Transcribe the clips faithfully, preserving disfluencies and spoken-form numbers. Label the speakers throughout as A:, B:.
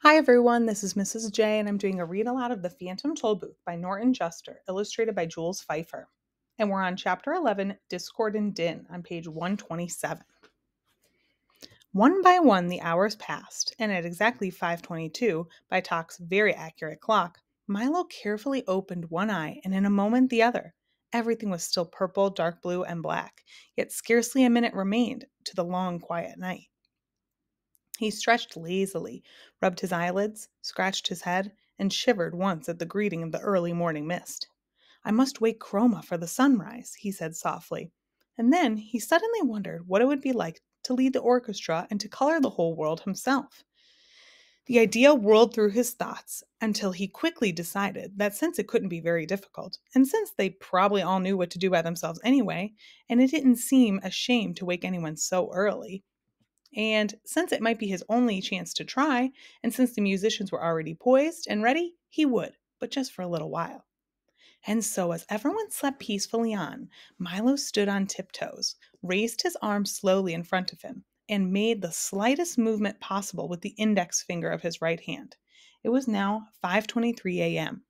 A: Hi everyone, this is Missus J, and I'm doing a read aloud of The Phantom Tollbooth by Norton Juster, illustrated by Jules Pfeiffer. And we're on Chapter eleven, Discord and Din, on page one twenty-seven. One by one the hours passed, and at exactly five twenty-two, by Tock's very accurate clock, Milo carefully opened one eye and in a moment the other. Everything was still purple, dark blue, and black, yet scarcely a minute remained to the long, quiet night. He stretched lazily, rubbed his eyelids, scratched his head, and shivered once at the greeting of the early morning mist. I must wake Chroma for the sunrise, he said softly. And then he suddenly wondered what it would be like to lead the orchestra and to color the whole world himself. The idea whirled through his thoughts until he quickly decided that since it couldn't be very difficult, and since they probably all knew what to do by themselves anyway, and it didn't seem a shame to wake anyone so early, and since it might be his only chance to try, and since the musicians were already poised and ready, he would, but just for a little while. And so, as everyone slept peacefully on, Milo stood on tiptoes, raised his arm slowly in front of him, and made the slightest movement possible with the index finger of his right hand. It was now five twenty-three a.m.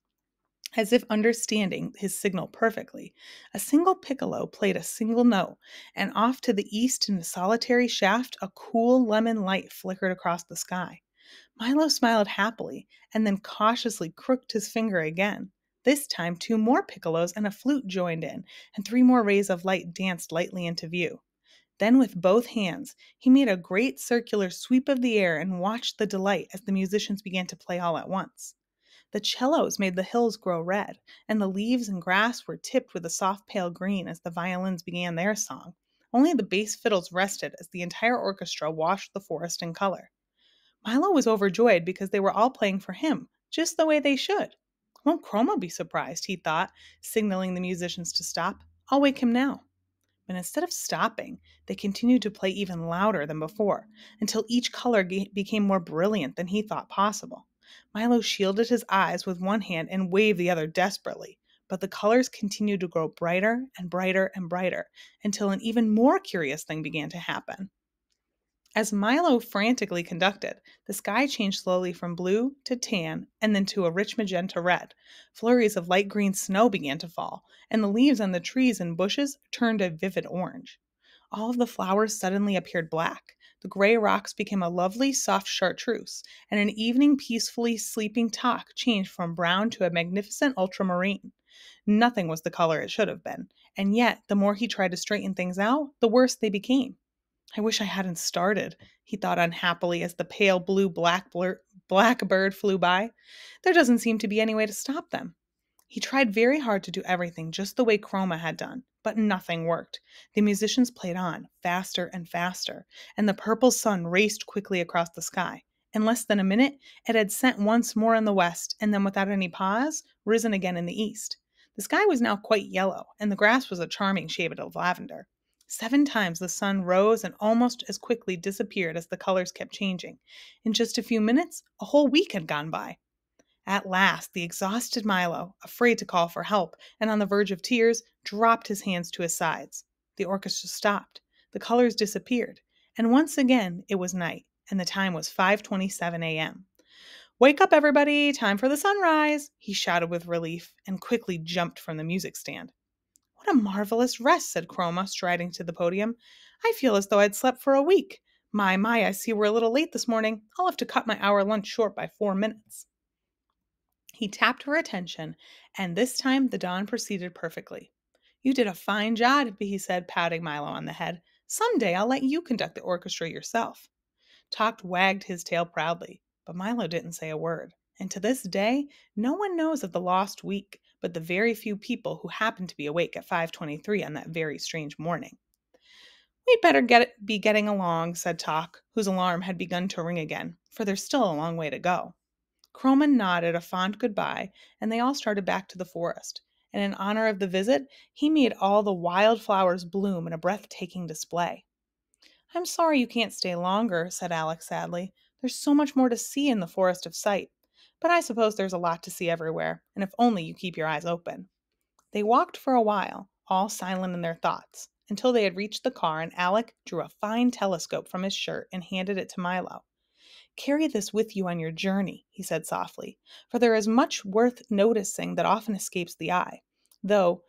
A: As if understanding his signal perfectly, a single piccolo played a single note, and off to the east in a solitary shaft a cool lemon light flickered across the sky. Milo smiled happily, and then cautiously crooked his finger again. This time two more piccolos and a flute joined in, and three more rays of light danced lightly into view. Then with both hands he made a great circular sweep of the air and watched the delight as the musicians began to play all at once. The cellos made the hills grow red, and the leaves and grass were tipped with a soft pale green as the violins began their song. Only the bass fiddles rested as the entire orchestra washed the forest in color. Milo was overjoyed because they were all playing for him, just the way they should. Won't Chroma be surprised, he thought, signaling the musicians to stop. I'll wake him now. But instead of stopping, they continued to play even louder than before, until each color ge- became more brilliant than he thought possible. Milo shielded his eyes with one hand and waved the other desperately, but the colors continued to grow brighter and brighter and brighter, until an even more curious thing began to happen. As Milo frantically conducted, the sky changed slowly from blue to tan and then to a rich magenta red. Flurries of light green snow began to fall, and the leaves on the trees and bushes turned a vivid orange. All of the flowers suddenly appeared black. The gray rocks became a lovely, soft chartreuse, and an evening peacefully sleeping Tock changed from brown to a magnificent ultramarine. Nothing was the color it should have been, and yet the more he tried to straighten things out, the worse they became. I wish I hadn't started, he thought unhappily as the pale blue black blur- blackbird flew by. There doesn't seem to be any way to stop them. He tried very hard to do everything just the way Chroma had done, but nothing worked. The musicians played on, faster and faster, and the purple sun raced quickly across the sky. In less than a minute, it had set once more in the west, and then without any pause, risen again in the east. The sky was now quite yellow, and the grass was a charming shade of lavender. Seven times the sun rose and almost as quickly disappeared as the colors kept changing. In just a few minutes, a whole week had gone by. At last, the exhausted Milo, afraid to call for help and on the verge of tears, dropped his hands to his sides. The orchestra stopped. The colors disappeared. And once again, it was night, and the time was five twenty-seven a.m. Wake up, everybody! Time for the sunrise! He shouted with relief and quickly jumped from the music stand. What a marvelous rest, said Chroma, striding to the podium. I feel as though I'd slept for a week. My, my, I see we're a little late this morning. I'll have to cut my hour lunch short by four minutes. He tapped her attention, and this time the dawn proceeded perfectly. You did a fine job, he said, patting Milo on the head. Some day I'll let you conduct the orchestra yourself. Tock wagged his tail proudly, but Milo didn't say a word. And to this day, no one knows of the lost week but the very few people who happened to be awake at five twenty-three on that very strange morning. We'd better get be getting along, said Tock, whose alarm had begun to ring again, for there's still a long way to go. Chroma nodded a fond goodbye, and they all started back to the forest. And in honor of the visit, he made all the wild flowers bloom in a breathtaking display. I'm sorry you can't stay longer, said Alex sadly. There's so much more to see in the Forest of Sight. But I suppose there's a lot to see everywhere, and if only you keep your eyes open. They walked for a while, all silent in their thoughts, until they had reached the car and Alec drew a fine telescope from his shirt and handed it to Milo. Carry this with you on your journey, he said softly, for there is much worth noticing that often escapes the eye, though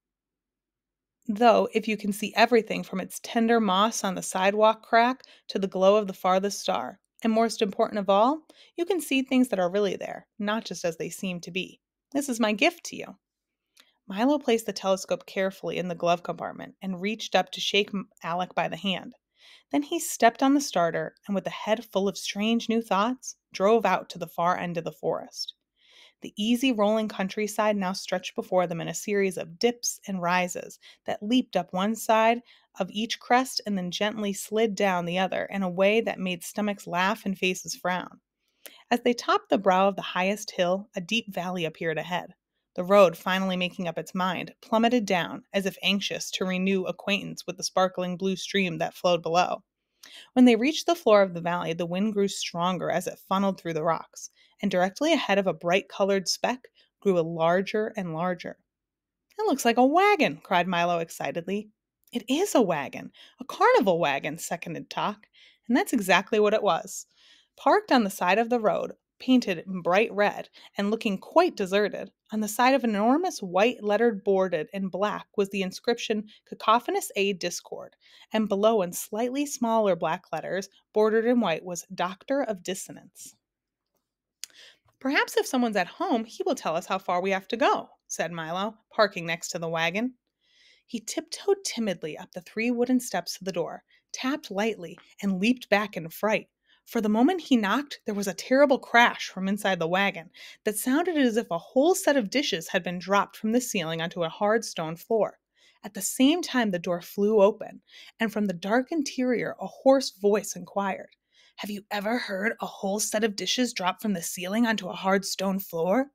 A: Though, if you can see everything from its tender moss on the sidewalk crack to the glow of the farthest star, and most important of all, you can see things that are really there, not just as they seem to be. This is my gift to you. Milo placed the telescope carefully in the glove compartment and reached up to shake Alec by the hand. Then he stepped on the starter and, with a head full of strange new thoughts, drove out to the far end of the forest. The easy rolling countryside now stretched before them in a series of dips and rises that leaped up one side of each crest and then gently slid down the other in a way that made stomachs laugh and faces frown. As they topped the brow of the highest hill, a deep valley appeared ahead. The road, finally making up its mind, plummeted down, as if anxious to renew acquaintance with the sparkling blue stream that flowed below. When they reached the floor of the valley, the wind grew stronger as it funneled through the rocks, and directly ahead of a bright-colored speck grew larger and larger. "It looks like a wagon," cried Milo excitedly. "It is a wagon, a carnival wagon," seconded Tok, and that's exactly what it was. Parked on the side of the road, painted in bright red, and looking quite deserted, on the side of an enormous white-lettered board in black was the inscription Cacophonous A. Discord, and below in slightly smaller black letters, bordered in white, was Doctor of Dissonance. "Perhaps if someone's at home, he will tell us how far we have to go," said Milo, parking next to the wagon. He tiptoed timidly up the three wooden steps to the door, tapped lightly, and leaped back in fright. For the moment he knocked, there was a terrible crash from inside the wagon that sounded as if a whole set of dishes had been dropped from the ceiling onto a hard stone floor. At the same time, the door flew open, and from the dark interior, a hoarse voice inquired, "Have you ever heard a whole set of dishes drop from the ceiling onto a hard stone floor?"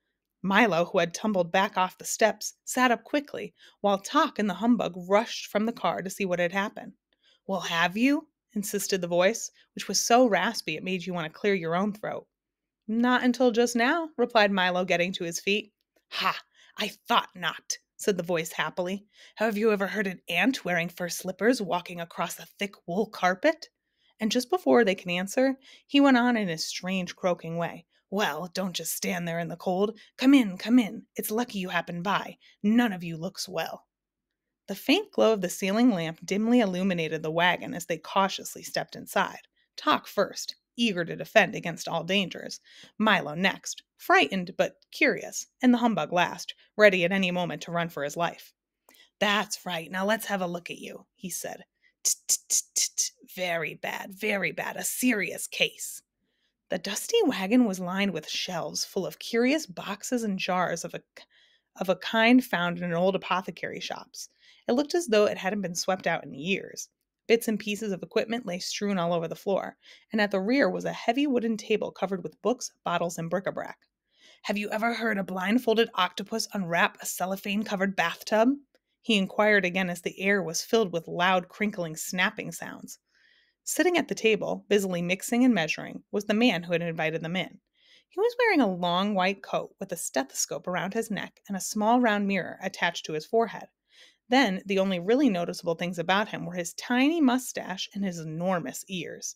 A: Milo, who had tumbled back off the steps, sat up quickly, while Tok and the humbug rushed from the car to see what had happened. "Well, have you?" insisted the voice, which was so raspy it made you want to clear your own throat. "Not until just now," replied Milo, getting to his feet. "Ha! I thought not," said the voice happily. "Have you ever heard an ant wearing fur slippers walking across a thick wool carpet?" And just before they could answer, he went on in his strange croaking way. "Well, don't just stand there in the cold. Come in, come in. It's lucky you happened by. None of you looks well." The faint glow of the ceiling lamp dimly illuminated the wagon as they cautiously stepped inside. Tok first, eager to defend against all dangers. Milo next, frightened but curious, and the humbug last, ready at any moment to run for his life. "That's right. Now let's have a look at you," he said. "T-t-t-t-t. Very bad, very bad. A serious case." The dusty wagon was lined with shelves full of curious boxes and jars of a, of a kind found in old apothecary shops. It looked as though it hadn't been swept out in years. Bits and pieces of equipment lay strewn all over the floor, and at the rear was a heavy wooden table covered with books, bottles, and bric-a-brac. "Have you ever heard a blindfolded octopus unwrap a cellophane-covered bathtub?" he inquired again as the air was filled with loud, crinkling, snapping sounds. Sitting at the table, busily mixing and measuring, was the man who had invited them in. He was wearing a long white coat with a stethoscope around his neck and a small round mirror attached to his forehead. Then, the only really noticeable things about him were his tiny mustache and his enormous ears,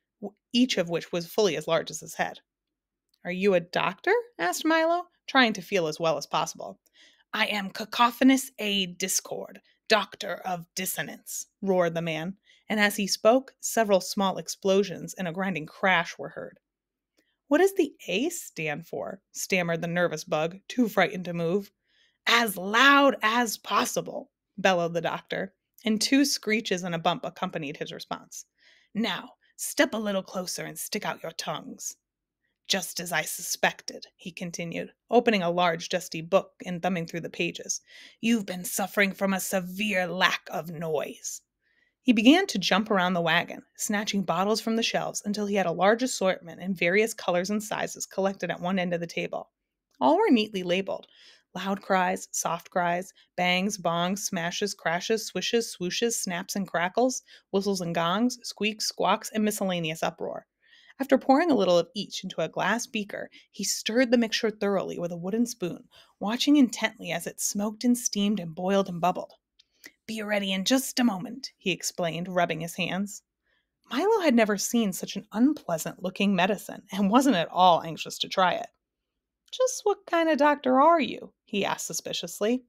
A: each of which was fully as large as his head. "Are you a doctor?" asked Milo, trying to feel as well as possible. "I am Cacophonous A. Discord, Doctor of Dissonance," roared the man, and as he spoke, several small explosions and a grinding crash were heard. "What does the A stand for?" stammered the nervous bug, too frightened to move. "As loud as possible," bellowed the doctor, and two screeches and a bump accompanied his response. "Now, step a little closer and stick out your tongues." "Just as I suspected," he continued, opening a large dusty book and thumbing through the pages. "You've been suffering from a severe lack of noise." He began to jump around the wagon, snatching bottles from the shelves until he had a large assortment in various colors and sizes collected at one end of the table. All were neatly labeled: loud cries, soft cries, bangs, bongs, smashes, crashes, swishes, swooshes, snaps and crackles, whistles and gongs, squeaks, squawks, and miscellaneous uproar. After pouring a little of each into a glass beaker, he stirred the mixture thoroughly with a wooden spoon, watching intently as it smoked and steamed and boiled and bubbled. "Be ready in just a moment," he explained, rubbing his hands. Milo had never seen such an unpleasant-looking medicine and wasn't at all anxious to try it. "Just what kind of doctor are you?" he asked suspiciously.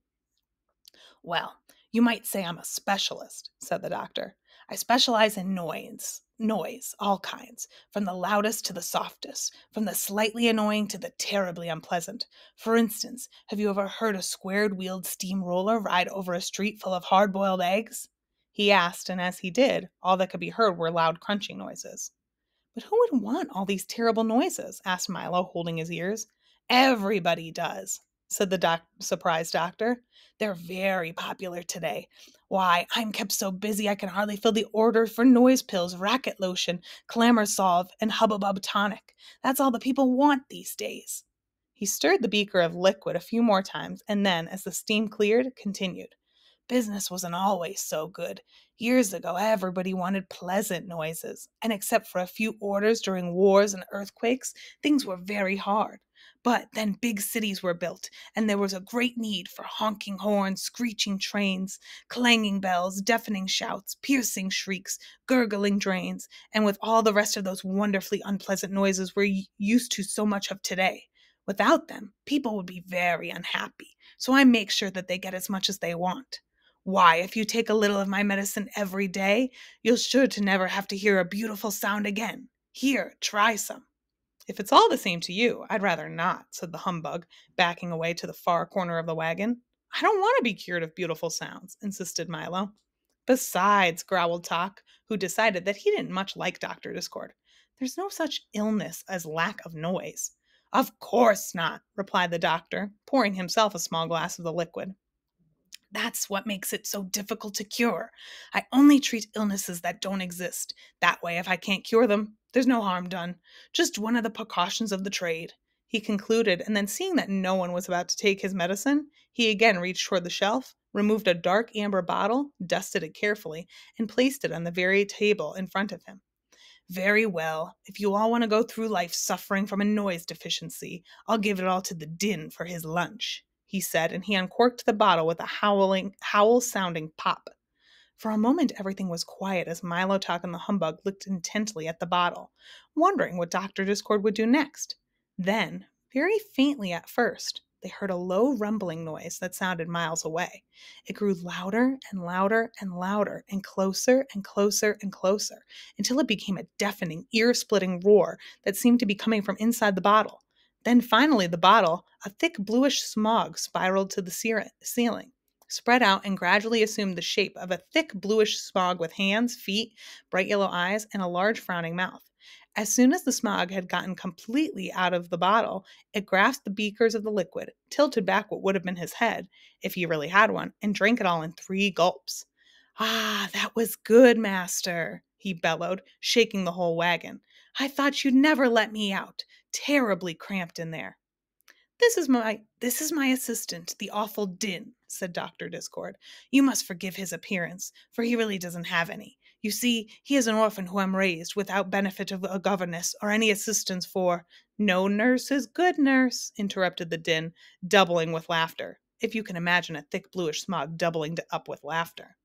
A: "Well, you might say I'm a specialist," said the doctor. "I specialize in noise. Noise, all kinds, from the loudest to the softest, from the slightly annoying to the terribly unpleasant. For instance, have you ever heard a squared-wheeled steamroller ride over a street full of hard-boiled eggs?" he asked, and as he did, all that could be heard were loud crunching noises. "But who would want all these terrible noises?" asked Milo, holding his ears. "Everybody does," said the doc- surprised doctor. "They're very popular today. Why, I'm kept so busy I can hardly fill the order for noise pills, racket lotion, clamor solve, and hubbubub tonic. That's all the people want these days." He stirred the beaker of liquid a few more times, and then, as the steam cleared, continued. "Business wasn't always so good. Years ago, everybody wanted pleasant noises, and except for a few orders during wars and earthquakes, things were very hard. But then big cities were built, and there was a great need for honking horns, screeching trains, clanging bells, deafening shouts, piercing shrieks, gurgling drains, and with all the rest of those wonderfully unpleasant noises we're used to so much of today. Without them, people would be very unhappy, so I make sure that they get as much as they want. Why, if you take a little of my medicine every day, you'll sure to never have to hear a beautiful sound again. Here, try some." "If it's all the same to you, I'd rather not," said the humbug, backing away to the far corner of the wagon. "I don't want to be cured of beautiful sounds," insisted Milo. "Besides," growled Talk, who decided that he didn't much like Doctor Discord, "there's no such illness as lack of noise." "Of course not," replied the doctor, pouring himself a small glass of the liquid. "That's what makes it so difficult to cure. I only treat illnesses that don't exist. That way, if I can't cure them, there's no harm done. Just one of the precautions of the trade," he concluded, and then seeing that no one was about to take his medicine, he again reached toward the shelf, removed a dark amber bottle, dusted it carefully, and placed it on the very table in front of him. "Very well. If you all want to go through life suffering from a noise deficiency, I'll give it all to the Din for his lunch," he said, and he uncorked the bottle with a howling, howl-sounding pop. For a moment everything was quiet as Milo Talk and the humbug looked intently at the bottle, wondering what Doctor Discord would do next. Then, very faintly at first, they heard a low rumbling noise that sounded miles away. It grew louder and louder and louder, and closer and closer and closer, until it became a deafening, ear-splitting roar that seemed to be coming from inside the bottle. Then finally the bottle, a thick bluish smog, spiraled to the ceiling, spread out, and gradually assumed the shape of a thick bluish smog with hands, feet, bright yellow eyes, and a large frowning mouth. As soon as the smog had gotten completely out of the bottle, it grasped the beakers of the liquid, tilted back what would have been his head, if he really had one, and drank it all in three gulps. "Ah, that was good, master," he bellowed, shaking the whole wagon. "I thought you'd never let me out. Terribly cramped in there." This is my this is my assistant, the awful Din," said Doctor Discord. "You must forgive his appearance, for he really doesn't have any. You see, he is an orphan whom raised without benefit of a governess or any assistance for—" "No nurse is good nurse," interrupted the Din, doubling with laughter, if you can imagine a thick bluish smog doubling up with laughter.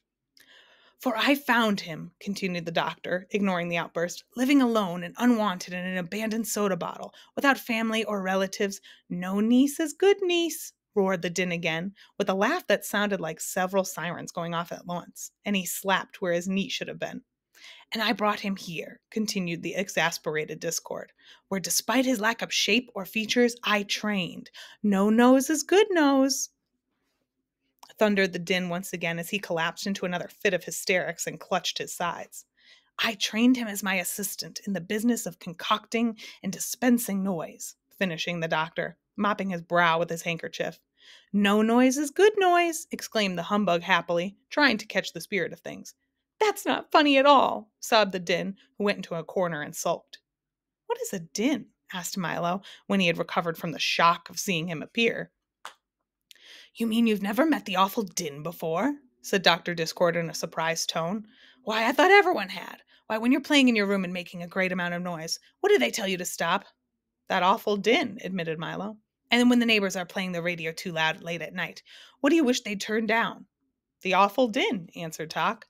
A: "For I found him," continued the doctor, ignoring the outburst, "living alone and unwanted in an abandoned soda bottle, without family or relatives. No niece is good niece," roared the Din again, with a laugh that sounded like several sirens going off at once, and he slapped where his knee should have been. "And I brought him here," continued the exasperated Discord, "where despite his lack of shape or features, I trained. No nose is good nose," thundered the Din once again as he collapsed into another fit of hysterics and clutched his sides. "I trained him as my assistant in the business of concocting and dispensing noise," finishing the doctor, mopping his brow with his handkerchief. "No noise is good noise," exclaimed the humbug happily, trying to catch the spirit of things. "That's not funny at all," sobbed the Din, who went into a corner and sulked. "What is a Din?" asked Milo, when he had recovered from the shock of seeing him appear. "You mean you've never met the awful Din before?" said Doctor Discord in a surprised tone. "Why, I thought everyone had. Why, when you're playing in your room and making a great amount of noise, what do they tell you to stop?" "That awful Din," admitted Milo. "And then when the neighbors are playing the radio too loud late at night, what do you wish they'd turn down?" "The awful Din," answered Talk.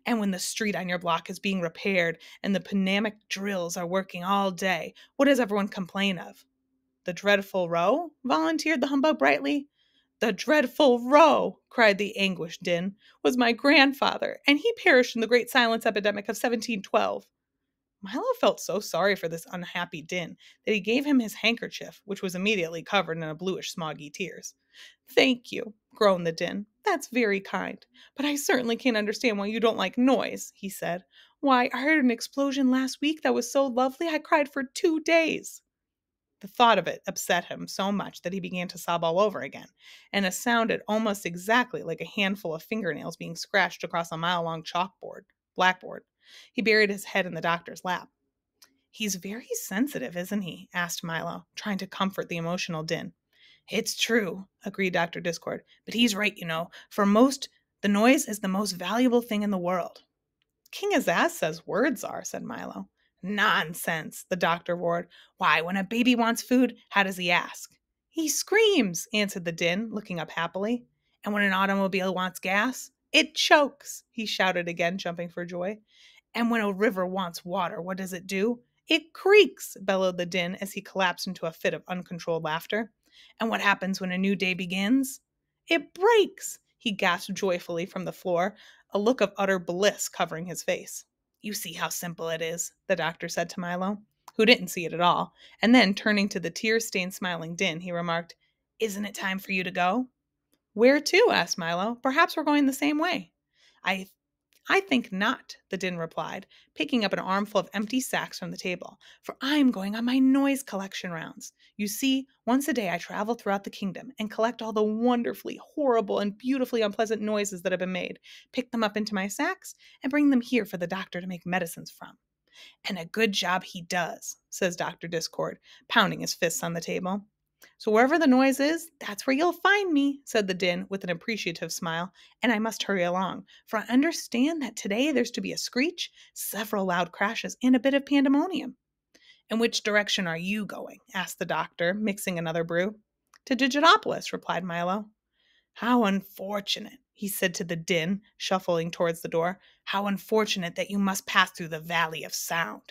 A: And when the street on your block is being repaired and the pneumatic drills are working all day, what does everyone complain of? The dreadful row? Volunteered the humbug brightly. The dreadful row, cried the anguished Din, was my grandfather, and he perished in the great silence epidemic of seventeen twelve. Milo felt so sorry for this unhappy Din that he gave him his handkerchief, which was immediately covered in a bluish, smoggy tears. Thank you, groaned the Din. That's very kind. But I certainly can't understand why you don't like noise, he said. Why, I heard an explosion last week that was so lovely I cried for two days. The thought of it upset him so much that he began to sob all over again, and it sounded almost exactly like a handful of fingernails being scratched across a mile-long chalkboard, blackboard. He buried his head in the doctor's lap. He's very sensitive, isn't he? Asked Milo, trying to comfort the emotional Din. It's true, agreed Doctor Discord, but he's right, you know. For most, the noise is the most valuable thing in the world. King Azaz says words are, said Milo. Nonsense, the doctor roared. Why, when a baby wants food, how does he ask? He screams, answered the Din, looking up happily. And when an automobile wants gas, it chokes, he shouted again, jumping for joy. And when a river wants water, what does it do? It creaks, bellowed the Din as he collapsed into a fit of uncontrolled laughter. And what happens when a new day begins? It breaks, he gasped joyfully from the floor, a look of utter bliss covering his face. You see how simple it is, the doctor said to Milo, who didn't see it at all, and then, turning to the tear-stained smiling Din, he remarked, Isn't it time for you to go? Where to? Asked Milo. Perhaps we're going the same way. I I think not, the Din replied, picking up an armful of empty sacks from the table, for I'm going on my noise collection rounds. You see, once a day I travel throughout the kingdom and collect all the wonderfully horrible and beautifully unpleasant noises that have been made, pick them up into my sacks, and bring them here for the doctor to make medicines from. And a good job he does, says Doctor Discord, pounding his fists on the table. So wherever the noise is, that's where you'll find me, said the Din with an appreciative smile, and I must hurry along, for I understand that today there's to be a screech, several loud crashes, and a bit of pandemonium. In which direction are you going? Asked the doctor, mixing another brew. To Digitopolis, replied Milo. How unfortunate, he said to the Din, shuffling towards the door. How unfortunate that you must pass through the Valley of Sound.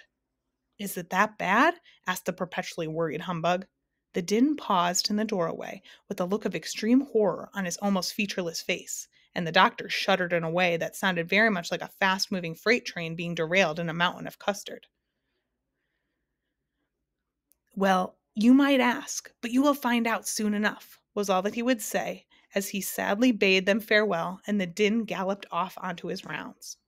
A: Is it that bad? Asked the perpetually worried humbug. The Din paused in the doorway with a look of extreme horror on his almost featureless face, and the doctor shuddered in a way that sounded very much like a fast-moving freight train being derailed in a mountain of custard. Well, you might ask, but you will find out soon enough, was all that he would say, as he sadly bade them farewell, and the Din galloped off onto his rounds.